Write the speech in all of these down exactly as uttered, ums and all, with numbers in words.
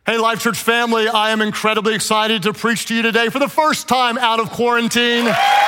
Hey, Life Church family, I am incredibly excited to preach to you today for the first time out of quarantine.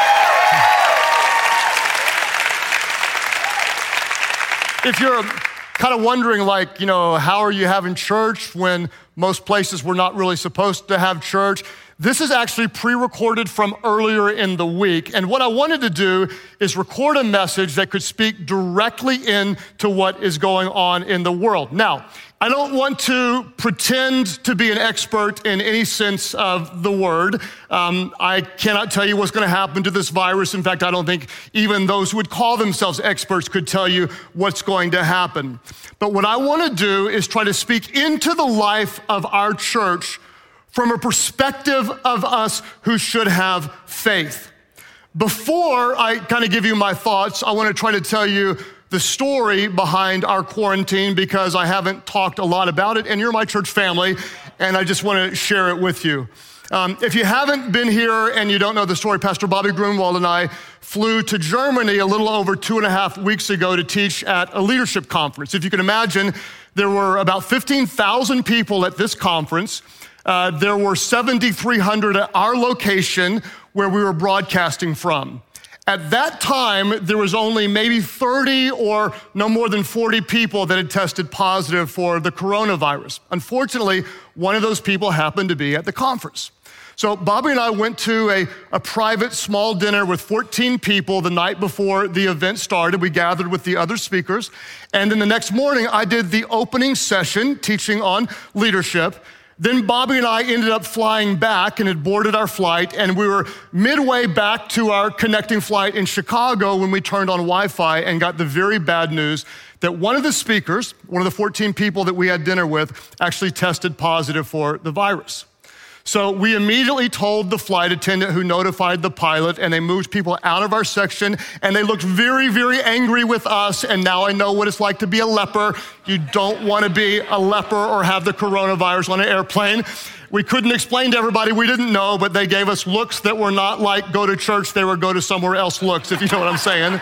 If you're kind of wondering, like, you know, how are you having church when most places were not really supposed to have church? This is actually pre-recorded from earlier in the week. And what I wanted to do is record a message that could speak directly into what is going on in the world. Now, I don't want to pretend to be an expert in any sense of the word. Um, I cannot tell you what's going to happen to this virus. In fact, I don't think even those who would call themselves experts could tell you what's going to happen. But what I want to do is try to speak into the life of our church from a perspective of us who should have faith. Before I kind of give you my thoughts, I want to try to tell you the story behind our quarantine because I haven't talked a lot about it, and you're my church family, and I just want to share it with you. Um, if you haven't been here and you don't know the story, Pastor Bobby Grunwald and I flew to Germany a little over two and a half weeks ago to teach at a leadership conference. If you can imagine, there were about fifteen thousand people at this conference. Uh, there were seven thousand three hundred at our location where we were broadcasting from. At that time, there was only maybe thirty or no more than forty people that had tested positive for the coronavirus. Unfortunately, one of those people happened to be at the conference. So Bobby and I went to a, a private small dinner with fourteen people the night before the event started. We gathered with the other speakers. And then the next morning, I did the opening session teaching on leadership. Then Bobby and I ended up flying back and had boarded our flight, and we were midway back to our connecting flight in Chicago when we turned on Wi-Fi and got the very bad news that one of the speakers, one of the fourteen people that we had dinner with, actually tested positive for the virus. So we immediately told the flight attendant who notified the pilot, and they moved people out of our section, and they looked very, very angry with us, and now I know what it's like to be a leper. You don't want to be a leper or have the coronavirus on an airplane. We couldn't explain to everybody we didn't know, but they gave us looks that were not like go to church, they were go to somewhere else looks, if you know what I'm saying.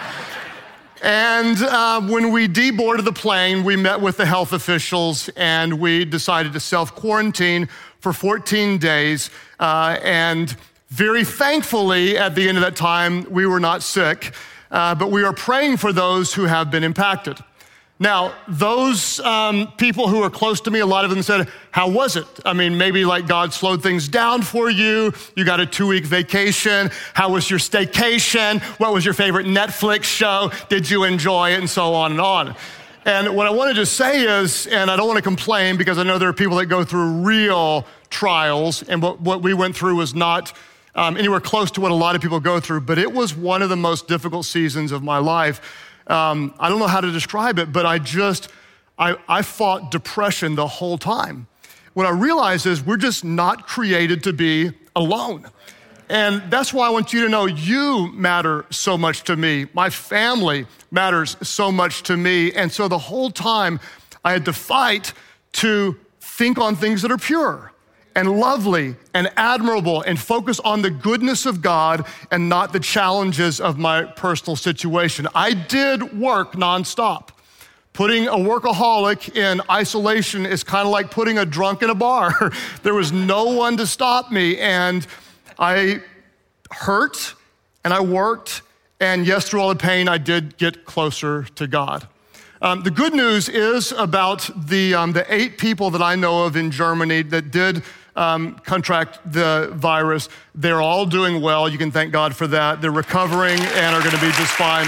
And uh, when we deboarded the plane, we met with the health officials, and we decided to self-quarantine for fourteen days, uh, and very thankfully, at the end of that time, we were not sick, uh, but we are praying for those who have been impacted. Now, those um, people who are close to me, a lot of them said, how was it? I mean, maybe like God slowed things down for you. You got a two-week vacation. How was your staycation? What was your favorite Netflix show? Did you enjoy it? And so on and on. And what I wanted to say is, and I don't want to complain because I know there are people that go through real trials, and what, what we went through was not um, anywhere close to what a lot of people go through, but it was one of the most difficult seasons of my life. Um, I don't know how to describe it, but I just, I, I fought depression the whole time. What I realized is we're just not created to be alone. And that's why I want you to know you matter so much to me. My family matters so much to me. And so the whole time I had to fight to think on things that are pure and lovely and admirable and focus on the goodness of God and not the challenges of my personal situation. I did work nonstop. Putting a workaholic in isolation is kind of like putting a drunk in a bar. There was no one to stop me, and I hurt and I worked, and yes, through all the pain, I did get closer to God. Um, the good news is about the, um, the eight people that I know of in Germany that did um, contract the virus. They're all doing well. You can thank God for that. They're recovering and are going to be just fine.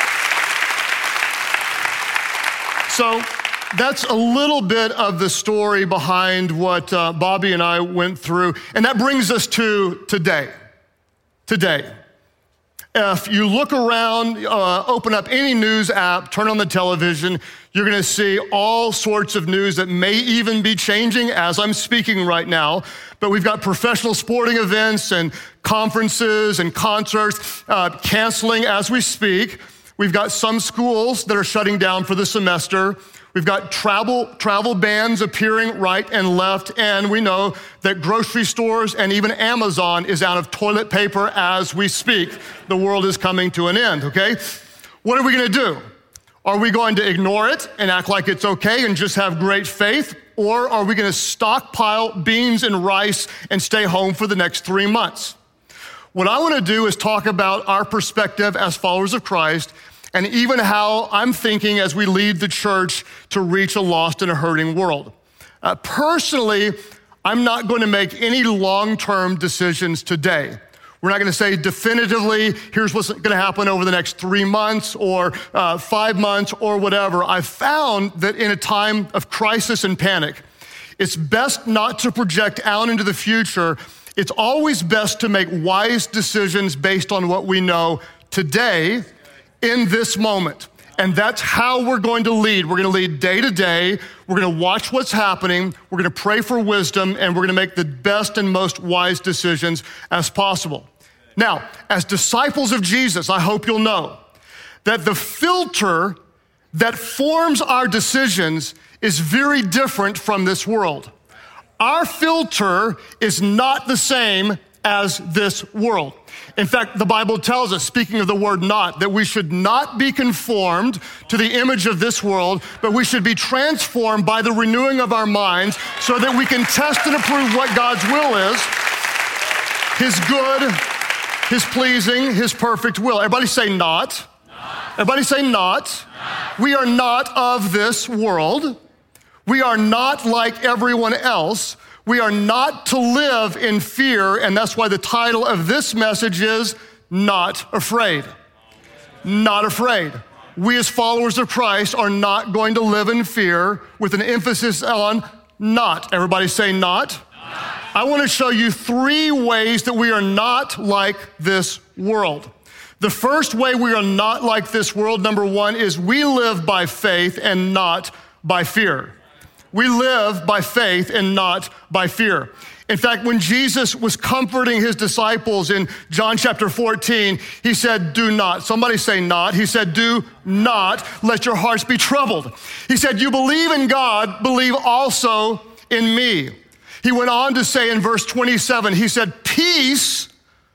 So that's a little bit of the story behind what uh, Bobby and I went through. And that brings us to today. Today. If you look around, uh, open up any news app, turn on the television, you're gonna see all sorts of news that may even be changing as I'm speaking right now. But we've got professional sporting events and conferences and concerts uh, canceling as we speak. We've got some schools that are shutting down for the semester. We've got travel travel bans appearing right and left, and we know that grocery stores and even Amazon is out of toilet paper as we speak. The world is coming to an end, okay? What are we gonna do? Are we going to ignore it and act like it's okay and just have great faith? Or are we gonna stockpile beans and rice and stay home for the next three months? What I wanna do is talk about our perspective as followers of Christ and even how I'm thinking as we lead the church to reach a lost and a hurting world. Uh, personally, I'm not going to make any long-term decisions today. We're not going to say definitively, here's what's going to happen over the next three months or uh, five months or whatever. I've found that in a time of crisis and panic, it's best not to project out into the future. It's always best to make wise decisions based on what we know today in this moment. And that's how we're going to lead. We're gonna lead day to day. We're gonna watch what's happening. We're gonna pray for wisdom, and we're gonna make the best and most wise decisions as possible. Now, as disciples of Jesus, I hope you'll know that the filter that forms our decisions is very different from this world. Our filter is not the same as this world. In fact, the Bible tells us, speaking of the word not, that we should not be conformed to the image of this world, but we should be transformed by the renewing of our minds so that we can test and approve what God's will is, his good, his pleasing, his perfect will. Everybody say not. Not. Everybody say not. Not. We are not of this world. We are not like everyone else. We are not to live in fear, and that's why the title of this message is Not Afraid. Not afraid. We as followers of Christ are not going to live in fear with an emphasis on not. Everybody say not. Not. I want to show you three ways that we are not like this world. The first way we are not like this world, number one, is we live by faith and not by fear. We live by faith and not by fear. In fact, when Jesus was comforting his disciples in John chapter fourteen, he said, do not. Somebody say not. He said, do not let your hearts be troubled. He said, you believe in God, believe also in me. He went on to say in verse twenty-seven, he said, peace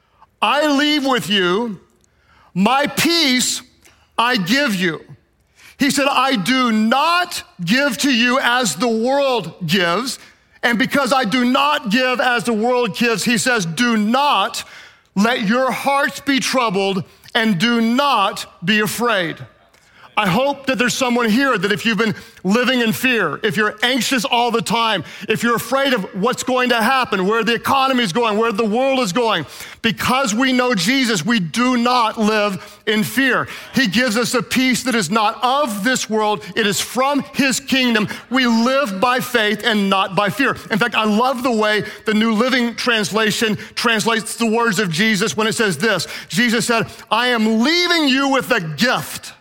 I leave with you, my peace I give you. He said, I do not give to you as the world gives. And because I do not give as the world gives, he says, do not let your hearts be troubled and do not be afraid. I hope that there's someone here that if you've been living in fear, if you're anxious all the time, if you're afraid of what's going to happen, where the economy is going, where the world is going, because we know Jesus, we do not live in fear. He gives us a peace that is not of this world. It is from his kingdom. We live by faith and not by fear. In fact, I love the way the New Living Translation translates the words of Jesus when it says this. Jesus said, I am leaving you with a gift.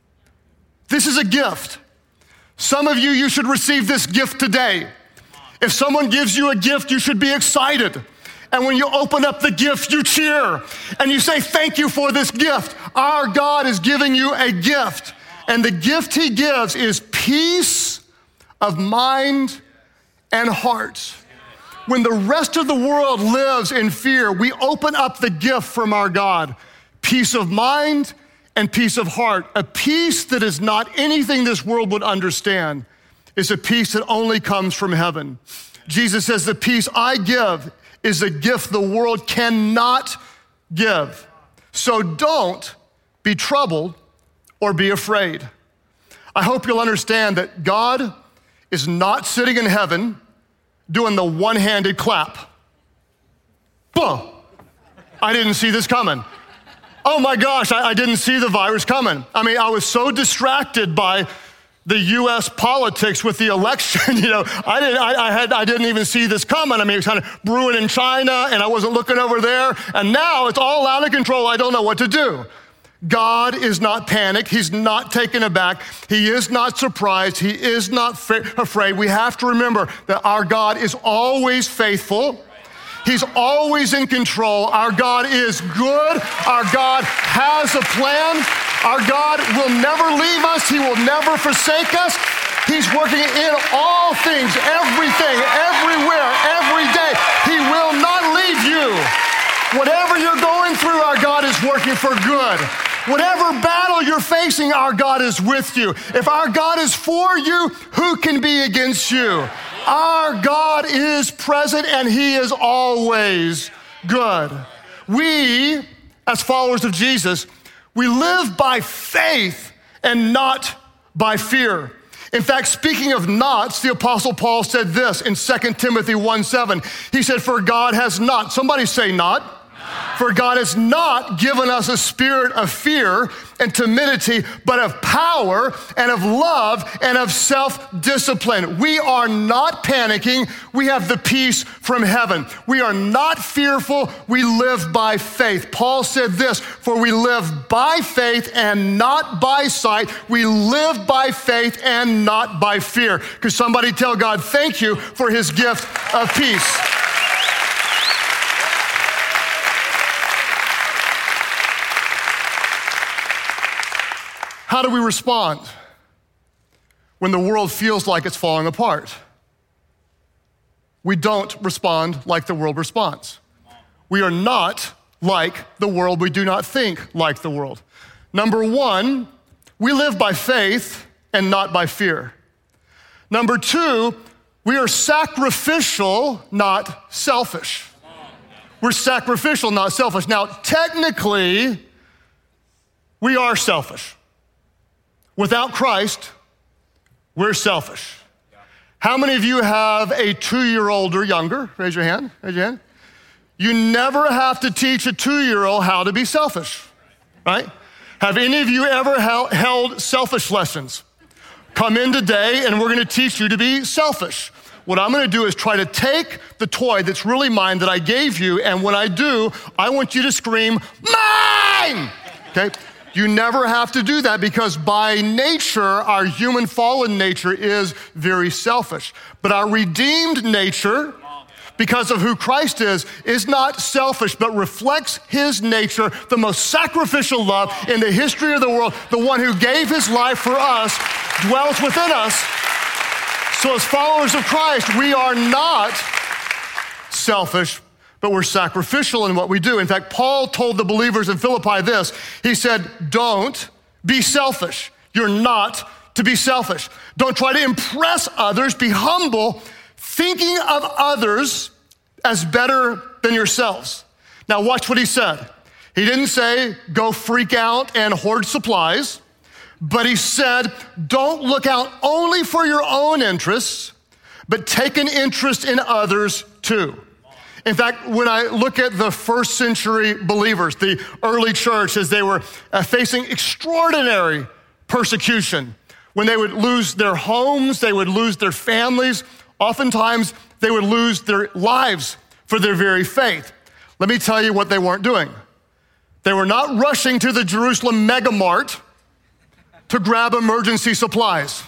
This is a gift. Some of you, you should receive this gift today. If someone gives you a gift, you should be excited. And when you open up the gift, you cheer and you say, thank you for this gift. Our God is giving you a gift. And the gift he gives is peace of mind and heart. When the rest of the world lives in fear, we open up the gift from our God. Peace of mind and peace of heart. A peace that is not anything this world would understand. Is a peace that only comes from heaven. Jesus says, the peace I give is a gift the world cannot give. So don't be troubled or be afraid. I hope you'll understand that God is not sitting in heaven doing the one-handed clap. Boom. I didn't see this coming. Oh my gosh, I, I didn't see the virus coming. I mean, I was so distracted by the U S politics with the election, you know, I didn't, I, I had, I didn't even see this coming. I mean, it was kind of brewing in China and I wasn't looking over there. And now it's all out of control. I don't know what to do. God is not panicked. He's not taken aback. He is not surprised. He is not fa- afraid. We have to remember that our God is always faithful. He's always in control. Our God is good. Our God has a plan. Our God will never leave us. He will never forsake us. He's working in all things, everything, everywhere, every day. He will not leave you. Whatever you're going through, our God is working for good. Whatever battle you're facing, our God is with you. If our God is for you, who can be against you? Our God is present and he is always good. We, as followers of Jesus, we live by faith and not by fear. In fact, speaking of nots, the Apostle Paul said this in Second Timothy one seven. He said, for God has not, somebody say not. For God has not given us a spirit of fear and timidity, but of power and of love and of self-discipline. We are not panicking. We have the peace from heaven. We are not fearful. We live by faith. Paul said this, for we live by faith and not by sight. We live by faith and not by fear. Could somebody tell God, thank you for his gift of peace? How do we respond when the world feels like it's falling apart? We don't respond like the world responds. We are not like the world. We do not think like the world. Number one, we live by faith and not by fear. Number two, we are sacrificial, not selfish. We're sacrificial, not selfish. Now, technically, we are selfish. Without Christ, we're selfish. How many of you have a two-year-old or younger? Raise your hand, raise your hand. You never have to teach a two-year-old how to be selfish, right? Have any of you ever held selfish lessons? Come in today and we're gonna teach you to be selfish. What I'm gonna do is try to take the toy that's really mine that I gave you, and when I do, I want you to scream, mine, okay? You never have to do that because by nature, our human fallen nature is very selfish. But our redeemed nature, because of who Christ is, is not selfish, but reflects his nature, the most sacrificial love in the history of the world. The one who gave his life for us dwells within us. So as followers of Christ, we are not selfish, but we're sacrificial in what we do. In fact, Paul told the believers in Philippi this. He said, don't be selfish. You're not to be selfish. Don't try to impress others. Be humble, thinking of others as better than yourselves. Now watch what he said. He didn't say, go freak out and hoard supplies, but he said, don't look out only for your own interests, but take an interest in others too. In fact, when I look at the first century believers, the early church, as they were uh, facing extraordinary persecution, when they would lose their homes, they would lose their families, oftentimes they would lose their lives for their very faith. Let me tell you what they weren't doing. They were not rushing to the Jerusalem mega mart to grab emergency supplies.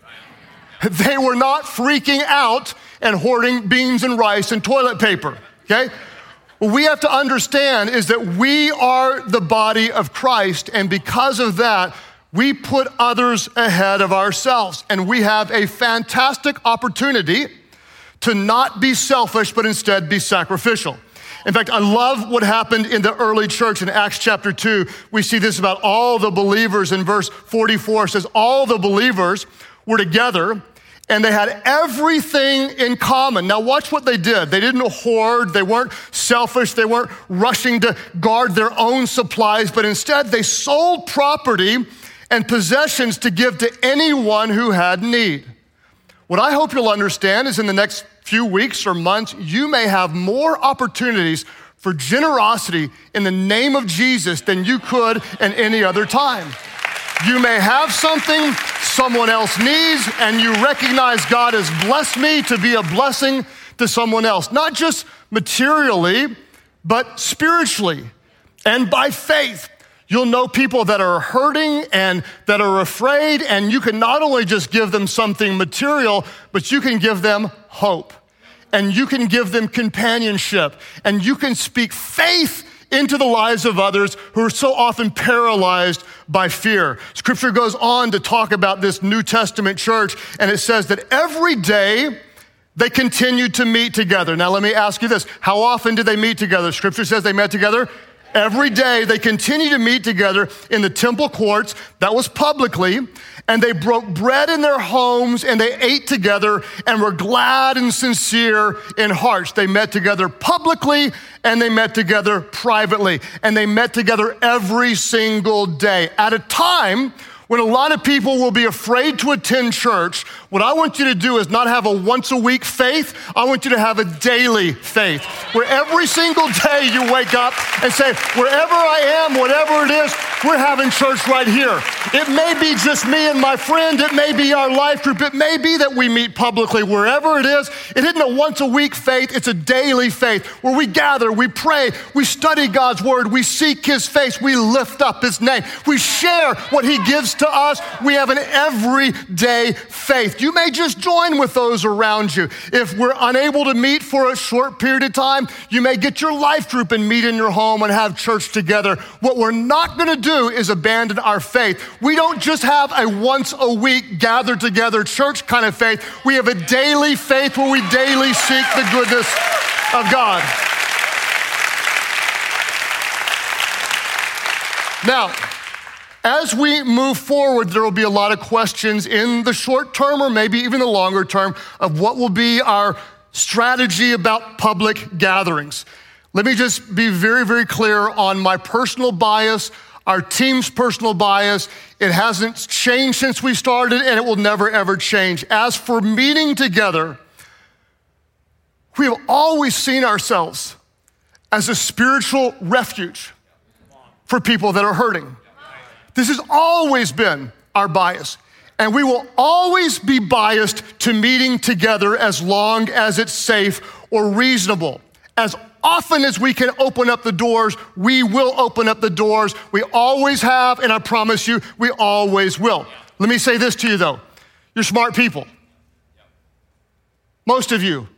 They were not freaking out and hoarding beans and rice and toilet paper, okay? What we have to understand is that we are the body of Christ, and because of that, we put others ahead of ourselves, and we have a fantastic opportunity to not be selfish, but instead be sacrificial. In fact, I love what happened in the early church in Acts chapter two. We see this about all the believers in verse forty-four. It says, all the believers were together and they had everything in common. Now watch what they did. They didn't hoard, they weren't selfish, they weren't rushing to guard their own supplies, but instead they sold property and possessions to give to anyone who had need. What I hope you'll understand is in the next few weeks or months, you may have more opportunities for generosity in the name of Jesus than you could in any other time. You may have something someone else needs, and you recognize God has blessed me to be a blessing to someone else, not just materially, but spiritually and by faith. You'll know people that are hurting and that are afraid, and you can not only just give them something material, but you can give them hope, and you can give them companionship, and you can speak faith into the lives of others who are so often paralyzed by fear. Scripture goes on to talk about this New Testament church, and it says that every day they continued to meet together. Now let me ask you this, how often did they meet together? Scripture says they met together Every day they continued to meet together in the temple courts, that was publicly, and they broke bread in their homes and they ate together and were glad and sincere in hearts. They met together publicly and they met together privately, and they met together every single day at a time when a lot of people will be afraid to attend church. What I want you to do is not have a once a week faith. I want you to have a daily faith where every single day you wake up and say, wherever I am, whatever it is, we're having church right here. It may be just me and my friend. It may be our life group. It may be that we meet publicly. Wherever it is, it isn't a once a week faith. It's a daily faith where we gather, we pray, we study God's word, we seek his face, we lift up his name, we share what he gives to us. We have an everyday faith. You may just join with those around you. If we're unable to meet for a short period of time, you may get your life group and meet in your home and have church together. What we're not gonna do is abandon our faith. We don't just have a once a week gather together church kind of faith. We have a daily faith where we daily seek the goodness of God. Now, as we move forward, there will be a lot of questions in the short term or maybe even the longer term of what will be our strategy about public gatherings. Let me just be very, very clear on my personal bias, our team's personal bias. It hasn't changed since we started, and it will never, ever change. As for meeting together, we have always seen ourselves as a spiritual refuge for people that are hurting. This has always been our bias, and we will always be biased to meeting together as long as it's safe or reasonable. As often as we can open up the doors, we will open up the doors. We always have, and I promise you, we always will. Let me say this to you though. You're smart people. Most of you.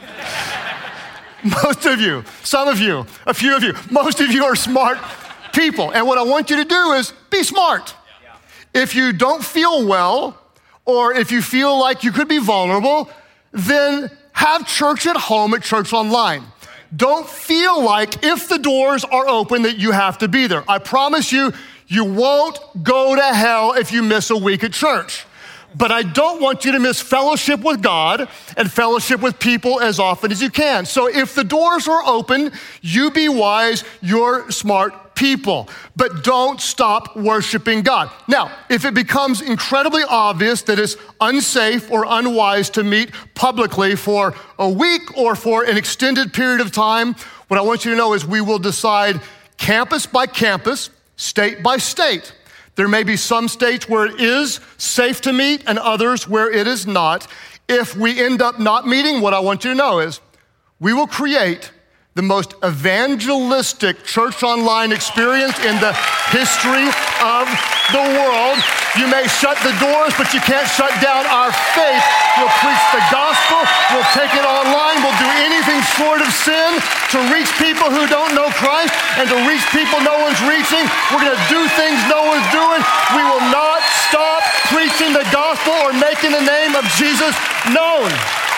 Most of you. Some of you. A few of you. Most of you are smart people. And what I want you to do is be smart. If you don't feel well, or if you feel like you could be vulnerable, then have church at home at Church Online. Don't feel like if the doors are open that you have to be there. I promise you, you won't go to hell if you miss a week at church. But I don't want you to miss fellowship with God and fellowship with people as often as you can. So if the doors are open, you be wise, you're smart people, but don't stop worshiping God. Now, if it becomes incredibly obvious that it's unsafe or unwise to meet publicly for a week or for an extended period of time, what I want you to know is we will decide campus by campus, state by state. There may be some states where it is safe to meet and others where it is not. If we end up not meeting, what I want you to know is we will create the most evangelistic Church Online experience in the history of the world. You may shut the doors, but you can't shut down our faith. We'll preach the gospel. We'll take it online. We'll do anything short of sin to reach people who don't know Christ and to reach people no one's reaching. We're going to do things no one's doing. We will not stop preaching the gospel or making the name of Jesus known.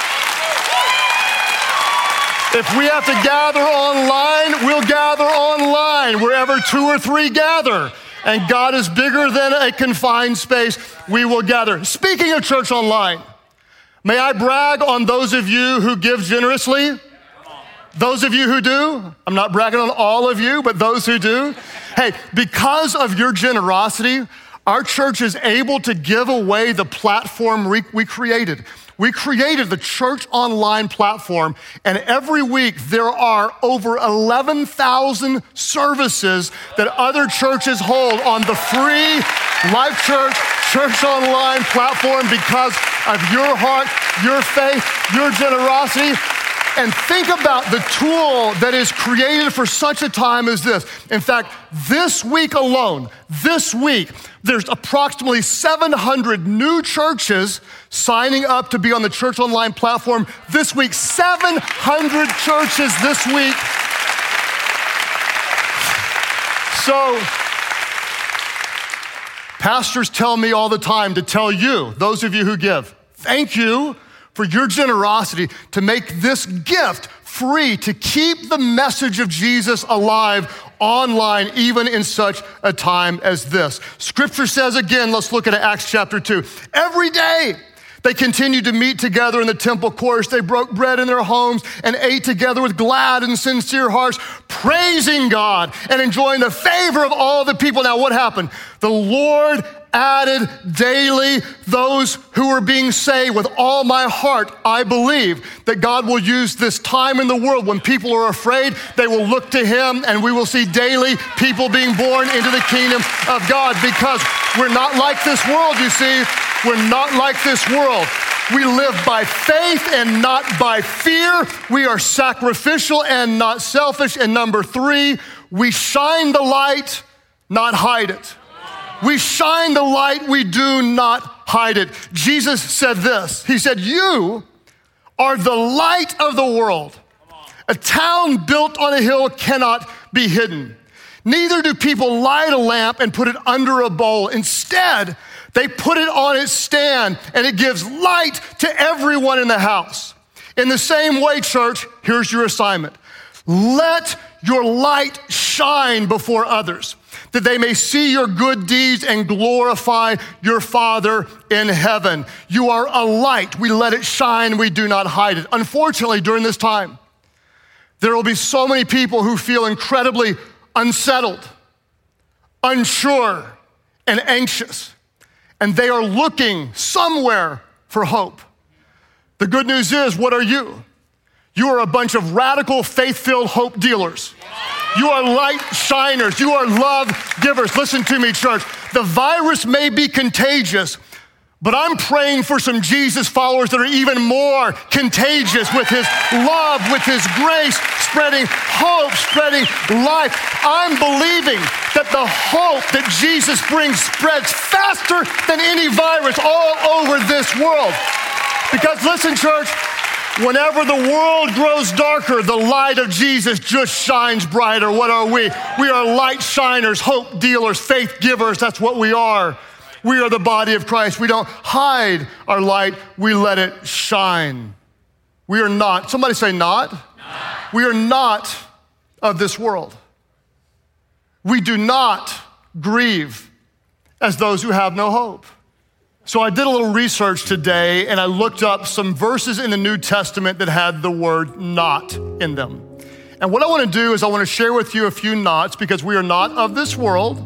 If we have to gather online, we'll gather online wherever two or three gather. And God is bigger than a confined space. We will gather. Speaking of Church Online, may I brag on those of you who give generously? Those of you who do. I'm not bragging on all of you, but those who do. Hey, because of your generosity, our church is able to give away the platform we, we created. We created the Church Online platform, and every week there are over eleven thousand services that other churches hold on the free Life Church Church Online platform because of your heart, your faith, your generosity. And think about the tool that is created for such a time as this. In fact, this week alone, this week, there's approximately seven hundred new churches signing up to be on the Church Online platform this week. seven hundred churches this week. So, pastors tell me all the time to tell you, those of you who give, thank you for your generosity to make this gift free, to keep the message of Jesus alive online, even in such a time as this. Scripture says again, let's look at Acts chapter two. Every day, they continued to meet together in the temple courts. They broke bread in their homes and ate together with glad and sincere hearts, praising God and enjoying the favor of all the people. Now, what happened? The Lord added daily those who were being saved. With all my heart, I believe that God will use this time in the world when people are afraid, they will look to him, and we will see daily people being born into the kingdom of God, because we're not like this world, you see. We're not like this world. We live by faith and not by fear. We are sacrificial and not selfish. And number three, we shine the light, not hide it. We shine the light, we do not hide it. Jesus said this. He said, you are the light of the world. A town built on a hill cannot be hidden. Neither do people light a lamp and put it under a bowl. Instead, they put it on its stand, and it gives light to everyone in the house. In the same way, church, here's your assignment. Let your light shine before others, that they may see your good deeds and glorify your Father in heaven. You are a light. We let it shine. We do not hide it. Unfortunately, during this time, there will be so many people who feel incredibly unsettled, unsure, and anxious, and they are looking somewhere for hope. The good news is, what are you? You are a bunch of radical, faith-filled hope dealers. You are light shiners. You are love givers. Listen to me, church. The virus may be contagious, but I'm praying for some Jesus followers that are even more contagious with his love, with his grace, spreading hope, spreading life. I'm believing that the hope that Jesus brings spreads faster than any virus all over this world. Because listen, church, whenever the world grows darker, the light of Jesus just shines brighter. What are we? We are light shiners, hope dealers, faith givers. That's what we are. We are the body of Christ. We don't hide our light. We let it shine. We are not, somebody say not. Not. We are not of this world. We do not grieve as those who have no hope. So I did a little research today, and I looked up some verses in the New Testament that had the word not in them. And what I want to do is I want to share with you a few nots, because we are not of this world.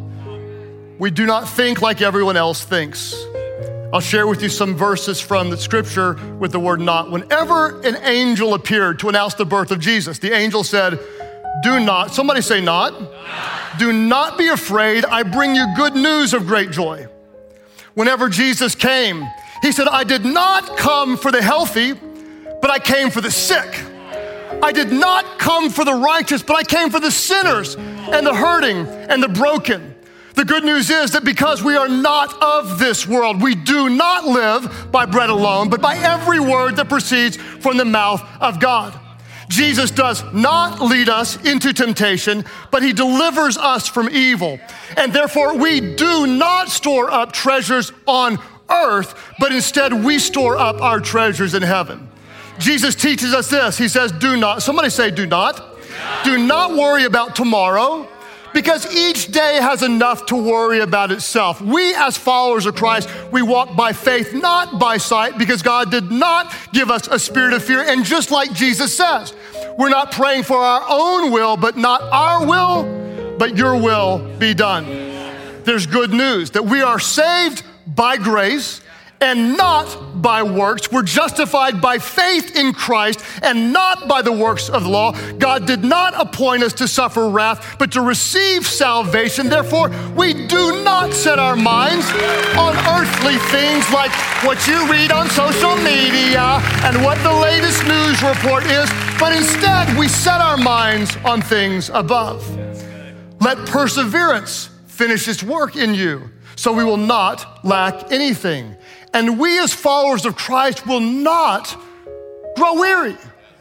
We do not think like everyone else thinks. I'll share with you some verses from the scripture with the word not. Whenever an angel appeared to announce the birth of Jesus, the angel said, do not, somebody say not. Not. Do not be afraid. I bring you good news of great joy. Whenever Jesus came, he said, I did not come for the healthy, but I came for the sick. I did not come for the righteous, but I came for the sinners and the hurting and the broken. The good news is that because we are not of this world, we do not live by bread alone, but by every word that proceeds from the mouth of God. Jesus does not lead us into temptation, but he delivers us from evil. And therefore, we do not store up treasures on earth, but instead we store up our treasures in heaven. Jesus teaches us this. He says, do not, somebody say do not. Do not worry about tomorrow, because each day has enough to worry about itself. We as followers of Christ, we walk by faith, not by sight, because God did not give us a spirit of fear. And just like Jesus says, we're not praying for our own will, but not our will, but your will be done. There's good news that we are saved by grace and not by works. We're justified by faith in Christ and not by the works of the law. God did not appoint us to suffer wrath, but to receive salvation. Therefore, we do not set our minds on earthly things like what you read on social media and what the latest news report is, but instead we set our minds on things above. Let perseverance finish its work in you, so we will not lack anything. And we as followers of Christ will not grow weary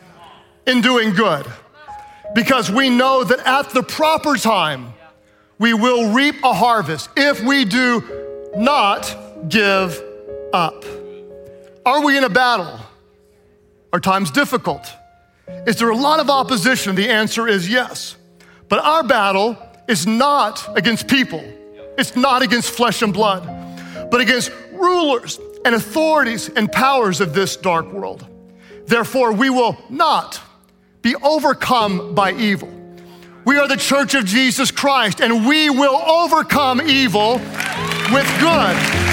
in doing good, because we know that at the proper time, we will reap a harvest if we do not give up. Are we in a battle? Are times difficult? Is there a lot of opposition? The answer is yes. But our battle is not against people. It's not against flesh and blood, but against rulers and authorities and powers of this dark world. Therefore, we will not be overcome by evil. We are the church of Jesus Christ, and we will overcome evil with good.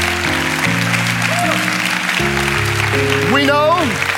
We know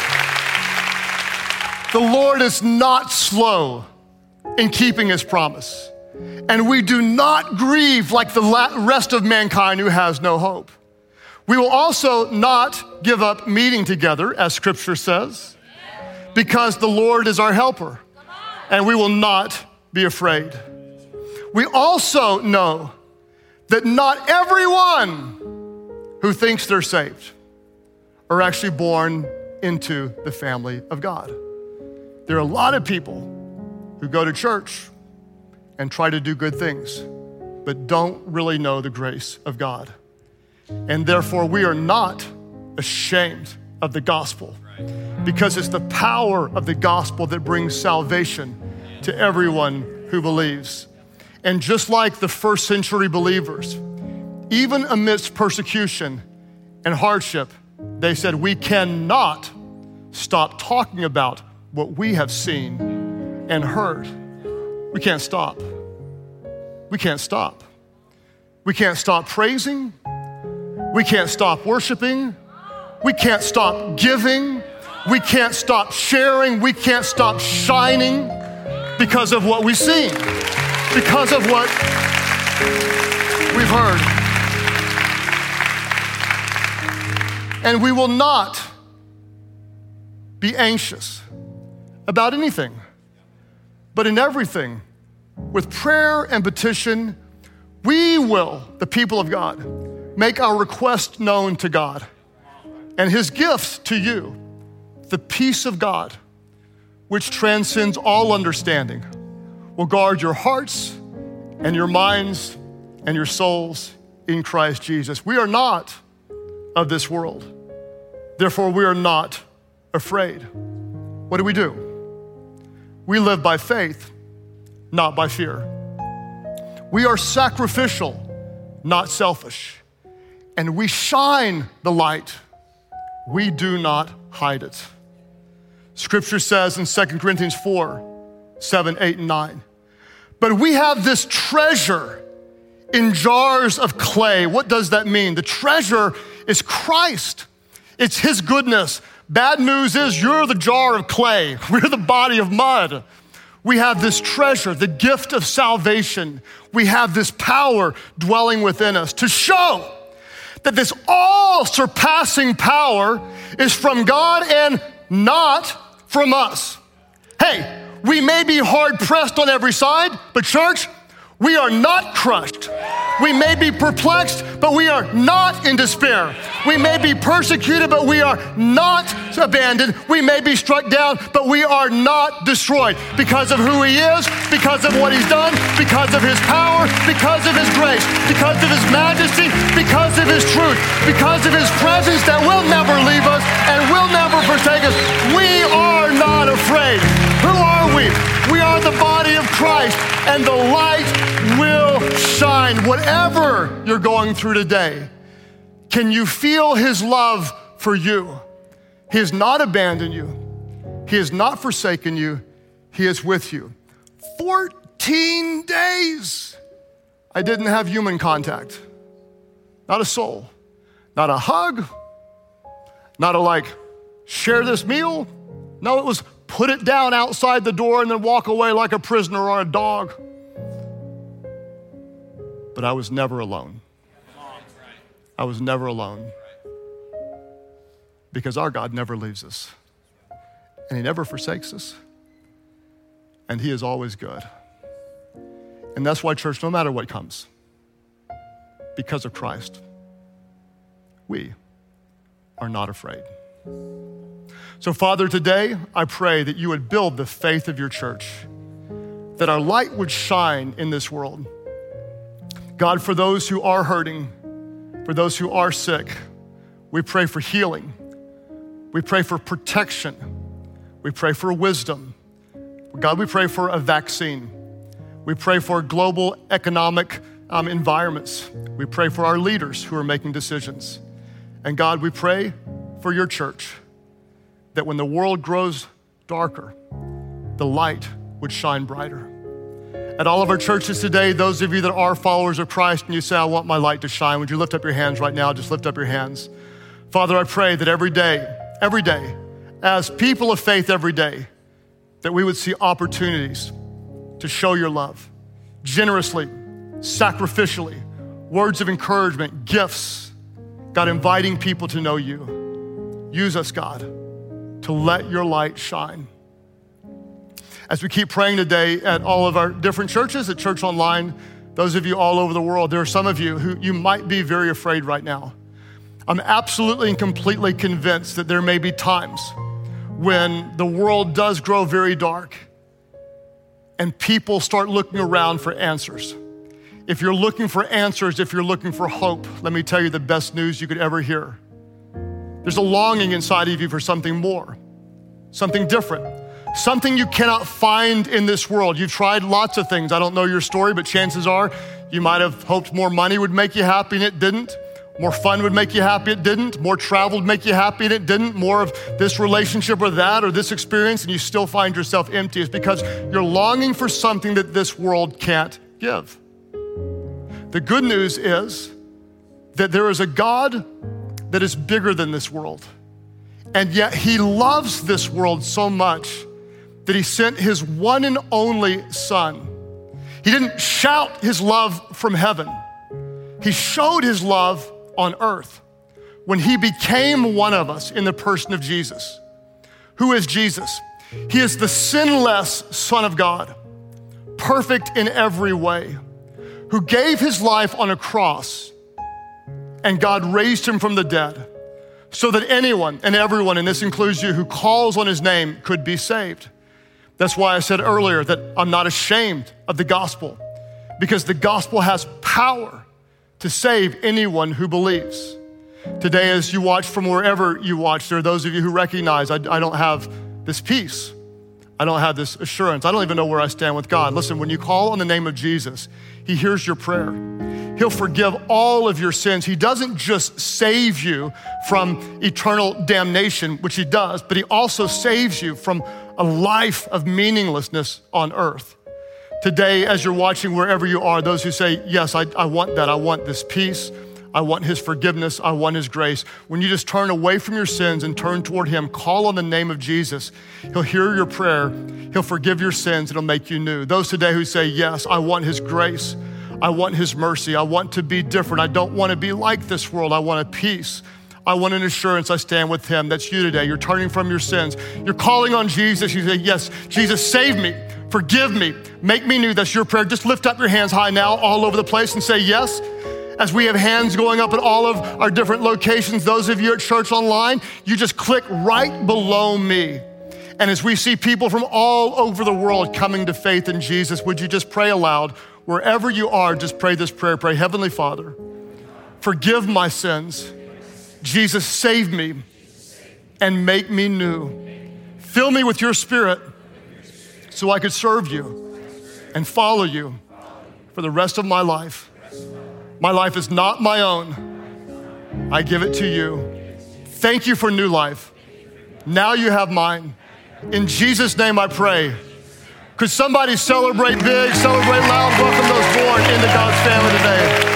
the Lord is not slow in keeping his promise, and we do not grieve like the rest of mankind who has no hope. We will also not give up meeting together, as scripture says, because the Lord is our helper, and we will not be afraid. We also know that not everyone who thinks they're saved are actually born into the family of God. There are a lot of people who go to church and try to do good things, but don't really know the grace of God. And therefore, we are not ashamed of the gospel, because it's the power of the gospel that brings salvation to everyone who believes. And just like the first century believers, even amidst persecution and hardship, they said, we cannot stop talking about what we have seen and heard. We can't stop. We can't stop. We can't stop praising. We can't stop worshiping. We can't stop giving. We can't stop sharing. We can't stop shining because of what we've seen, because of what we've heard. And we will not be anxious about anything, but in everything, with prayer and petition, we will, the people of God, make our request known to God. And his gift to you, the peace of God, which transcends all understanding, will guard your hearts and your minds and your souls in Christ Jesus. We are not of this world. Therefore, we are not afraid. What do we do? We live by faith, not by fear. We are sacrificial, not selfish. And we shine the light. We do not hide it. Scripture says in Second Corinthians four, seven, eight, and nine, but we have this treasure in jars of clay. What does that mean? The treasure is Christ. It's his goodness. Bad news is you're the jar of clay. We're the body of mud. We have this treasure, the gift of salvation. We have this power dwelling within us to show that this all-surpassing power is from God and not from us. Hey, we may be hard-pressed on every side, but church, we are not crushed. We may be perplexed, but we are not in despair. We may be persecuted, but we are not abandoned. We may be struck down, but we are not destroyed because of who he is, because of what he's done, because of his power, because of his grace, because of his majesty, because of his truth, because of his presence that will never leave us and will never forsake us. We are not afraid. Who are we? We are the body of Christ, and the light will shine. Whatever you're going through today, can you feel his love for you? He has not abandoned you. He has not forsaken you. He is with you. fourteen days, I didn't have human contact. Not a soul, not a hug, not a like, share this meal. No, it was put it down outside the door and then walk away like a prisoner or a dog. But I was never alone. I was never alone. Because our God never leaves us. And he never forsakes us. And he is always good. And that's why, church, no matter what comes, because of Christ, we are not afraid. So, Father, today I pray that you would build the faith of your church, that our light would shine in this world. God, for those who are hurting, for those who are sick, we pray for healing. We pray for protection. We pray for wisdom. God, we pray for a vaccine. We pray for global economic um, environments. We pray for our leaders who are making decisions. And God, we pray for your church, that when the world grows darker, the light would shine brighter. At all of our churches today, those of you that are followers of Christ and you say, I want my light to shine, would you lift up your hands right now? Just lift up your hands. Father, I pray that every day, every day, as people of faith every day, that we would see opportunities to show your love generously, sacrificially, words of encouragement, gifts. God, inviting people to know you. Use us, God, to let your light shine. As we keep praying today at all of our different churches, at Church Online, those of you all over the world, there are some of you who you might be very afraid right now. I'm absolutely and completely convinced that there may be times when the world does grow very dark and people start looking around for answers. If you're looking for answers, if you're looking for hope, let me tell you the best news you could ever hear. There's a longing inside of you for something more, something different, something you cannot find in this world. You've tried lots of things. I don't know your story, but chances are you might have hoped more money would make you happy and it didn't. More fun would make you happy, it didn't. More travel would make you happy, and it didn't. More of this relationship or that or this experience, and you still find yourself empty. It's because you're longing for something that this world can't give. The good news is that there is a God that is bigger than this world, and yet he loves this world so much that he sent his one and only son. He didn't shout his love from heaven. He showed his love on earth when he became one of us in the person of Jesus. Who is Jesus? He is the sinless Son of God, perfect in every way, who gave his life on a cross, and God raised him from the dead so that anyone and everyone, and this includes you, who calls on his name could be saved. That's why I said earlier that I'm not ashamed of the gospel, because the gospel has power to save anyone who believes. Today, as you watch from wherever you watch, there are those of you who recognize, I, I don't have this peace. I don't have this assurance. I don't even know where I stand with God. Listen, when you call on the name of Jesus, he hears your prayer. He'll forgive all of your sins. He doesn't just save you from eternal damnation, which he does, but he also saves you from a life of meaninglessness on earth. Today, as you're watching wherever you are, those who say, yes, I, I want that. I want this peace. I want his forgiveness. I want his grace. When you just turn away from your sins and turn toward him, call on the name of Jesus. He'll hear your prayer. He'll forgive your sins. It'll make you new. Those today who say, yes, I want his grace. I want his mercy. I want to be different. I don't want to be like this world. I want a peace. I want an assurance. I stand with him. That's you today. You're turning from your sins. You're calling on Jesus. You say, yes, Jesus, save me. Forgive me, make me new. That's your prayer. Just lift up your hands high now all over the place and say yes. As we have hands going up at all of our different locations, those of you at Church Online, you just click right below me. And as we see people from all over the world coming to faith in Jesus, would you just pray aloud? Wherever you are, just pray this prayer. Pray, Heavenly Father, forgive my sins. Jesus, save me and make me new. Fill me with your Spirit so I could serve you and follow you for the rest of my life. My life is not my own. I give it to you. Thank you for new life. Now you have mine. In Jesus' name I pray. Could somebody celebrate big, celebrate loud, welcome those born into God's family today.